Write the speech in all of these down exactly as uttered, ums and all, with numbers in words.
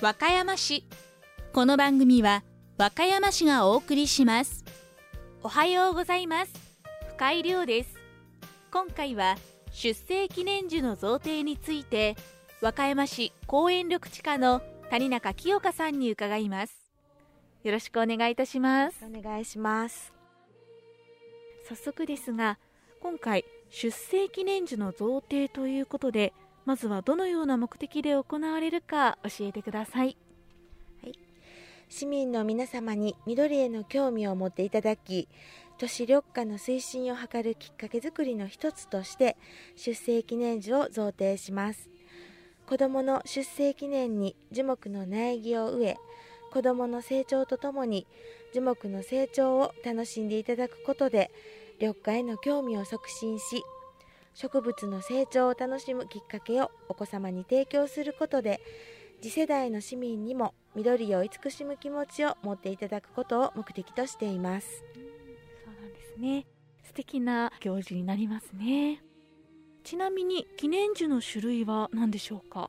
和歌山市。この番組は和歌山市がお送りします。おはようございます。深井亮です。今回は出生記念樹の贈呈について和歌山市公園緑地課の谷中清香さんに伺います。よろしくお願いいたします。 お願いします。 早速ですが、今回出生記念樹の贈呈ということで、まずはどのような目的で行われるか教えてください。 はい、市民の皆様に緑への興味を持っていただき、都市緑化の推進を図るきっかけづくりの一つとして出生記念樹を贈呈します。子どもの出生記念に樹木の苗木を植え、子どもの成長とともに樹木の成長を楽しんでいただくことで緑化への興味を促進し、植物の成長を楽しむきっかけをお子様に提供することで、次世代の市民にも緑を慈しむ気持ちを持っていただくことを目的としています。 そうなんですね。素敵な行事になりますね。ちなみに記念樹の種類は何でしょうか？ はい、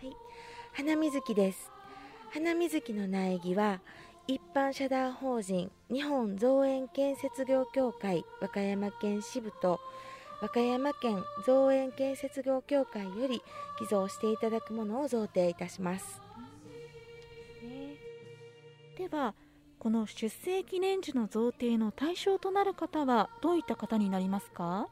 花水木です。花水木の苗木は一般社団法人日本造園建設業協会和歌山県支部と和歌山県造園建設業協会より寄贈していただくものを贈呈いたします。 では、この出生記念樹の贈呈の対象となる方はどういった方になりますか？ はい、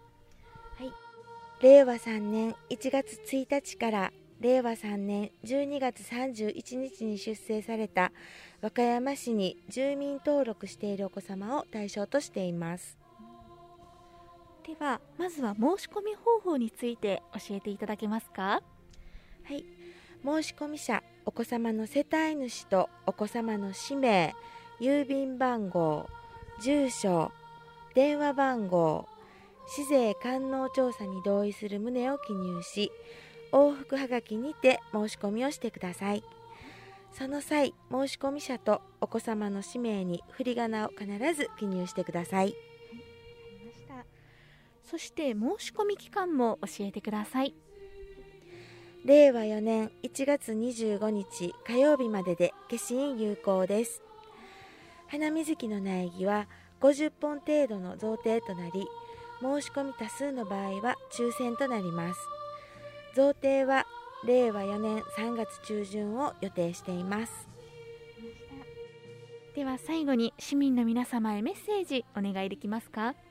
れいわさんねんいちがつついたちかられいわさんねんじゅうにがつさんじゅういちにちに出生された和歌山市に住民登録しているお子様を対象としています。 では、まずは申し込み方法について教えていただけますか？ はい、申し込み者、お子様の世帯主とお子様の氏名、郵便番号、住所、電話番号、市税関納調査に同意する旨を記入し、往復はがきにて申し込みをしてください。その際、申し込み者とお子様の氏名に振り仮名を必ず記入してください。はい、 わかりました。そして申し込み期間も教えてください。 れいわよねんいちがつにじゅうごにち火曜日までで消印有効です。花水木の苗木はごじゅっぽん程度の贈呈となり、申し込み多数の場合は抽選となります。贈呈はれいわよねんさんがつちゅうじゅんを予定しています。 では最後に市民の皆様へメッセージお願いできますか？ はい、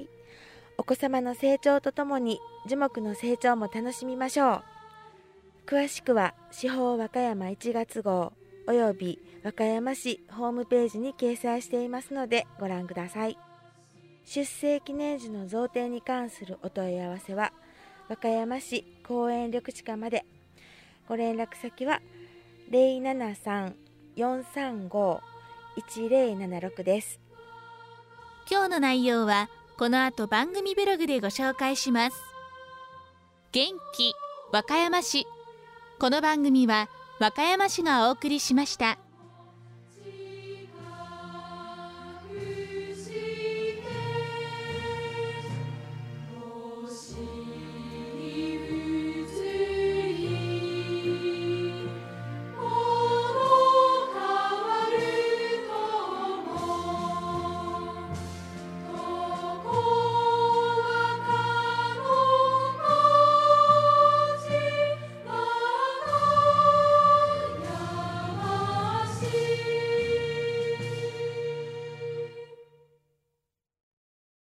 お子様の成長とともに樹木の成長も楽しみましょう。詳しくは市報和歌山いちがつごうおよび和歌山市ホームページに掲載していますのでご覧ください。出生記念樹の贈呈に関するお問い合わせは和歌山市公園緑地課まで。ご連絡先は ゼロななさん よんさんご いちゼロななろく です。 今日の内容はこの後番組ブログでご紹介します。元気和歌山市。この番組は和歌山市がお送りしました。